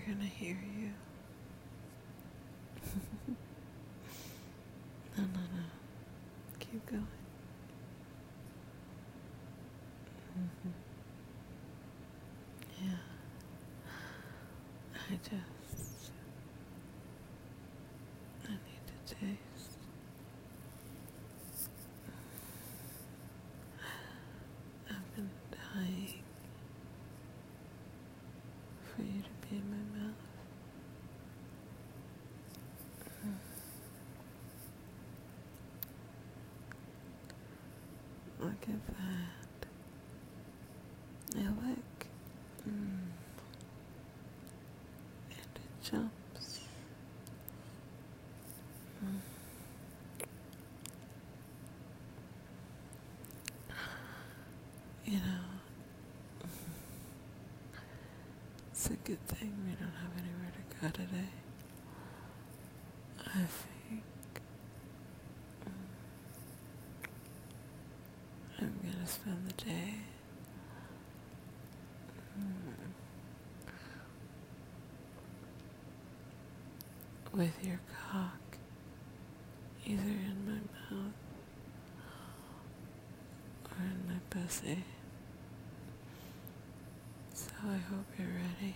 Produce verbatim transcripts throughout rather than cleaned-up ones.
gonna hear you. No, no, no. Keep going. Mm-hmm. Yeah. I just... I need to taste. I've been dying for you to be in my mouth. Look at that. I lick. Mm. And it jumps. Mm. You know, it's a good thing we don't have anywhere to go today. I think mm, I'm gonna spend the day mm, with your cock, either in my mouth or in my pussy. So I hope you're ready.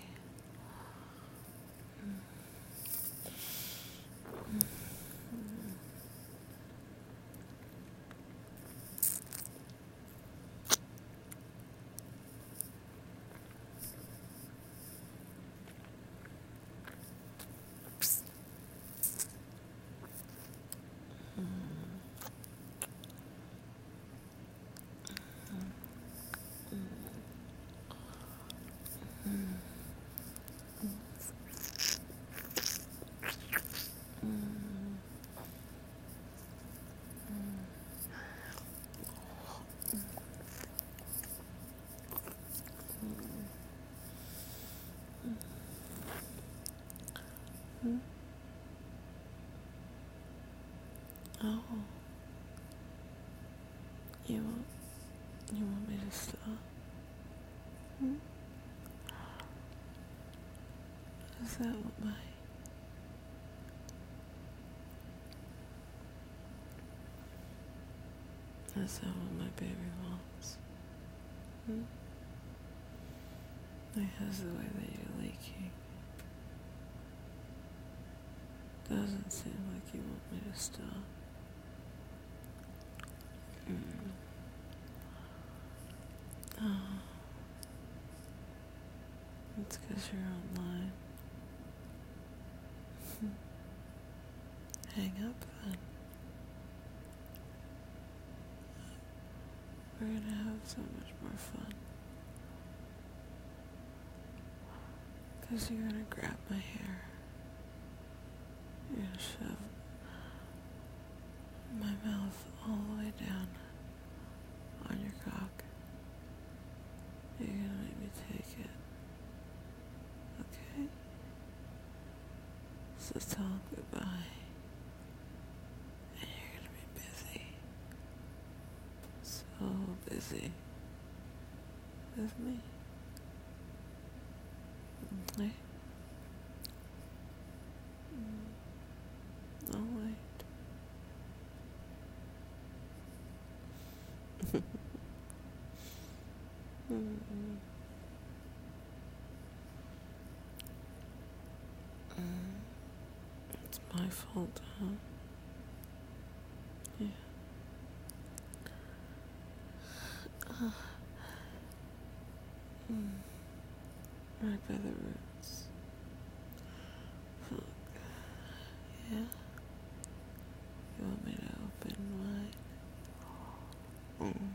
Mm. Mm. Mm. Oh, you want you want me to stop? Hmm? Is that what my is that what my baby wants? Hmm? Because the way that you're leaking doesn't seem like you want me to stop. Mm. Oh, it's because you're online. Hang up then. We're gonna have so much more fun. Because you're gonna grab my hair. You're gonna shove my mouth all the way down on your cock. You're gonna make me take it. Okay? So tell him goodbye. And you're gonna be busy. So busy. With me. Okay? Mm. I'll wait. Mm-mm. Mm. It's my fault, huh? Yeah. Uh, mm. Right by the roots. Fuck. Yeah? You want me to open wide? Mm.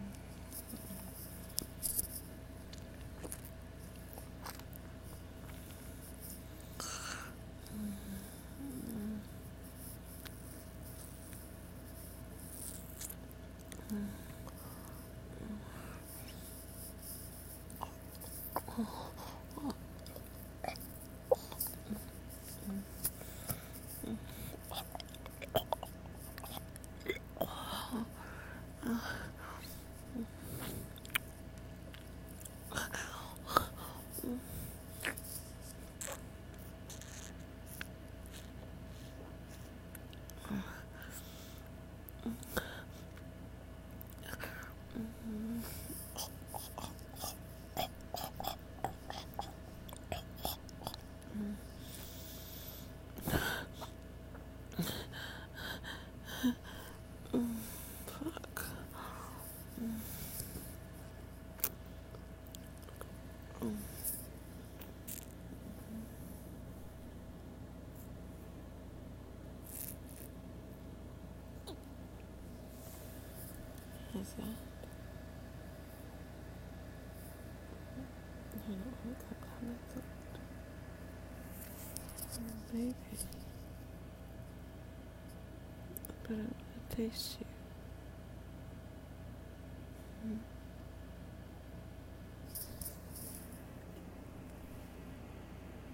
that? I don't want to come down my throat. Maybe. But I want to taste you.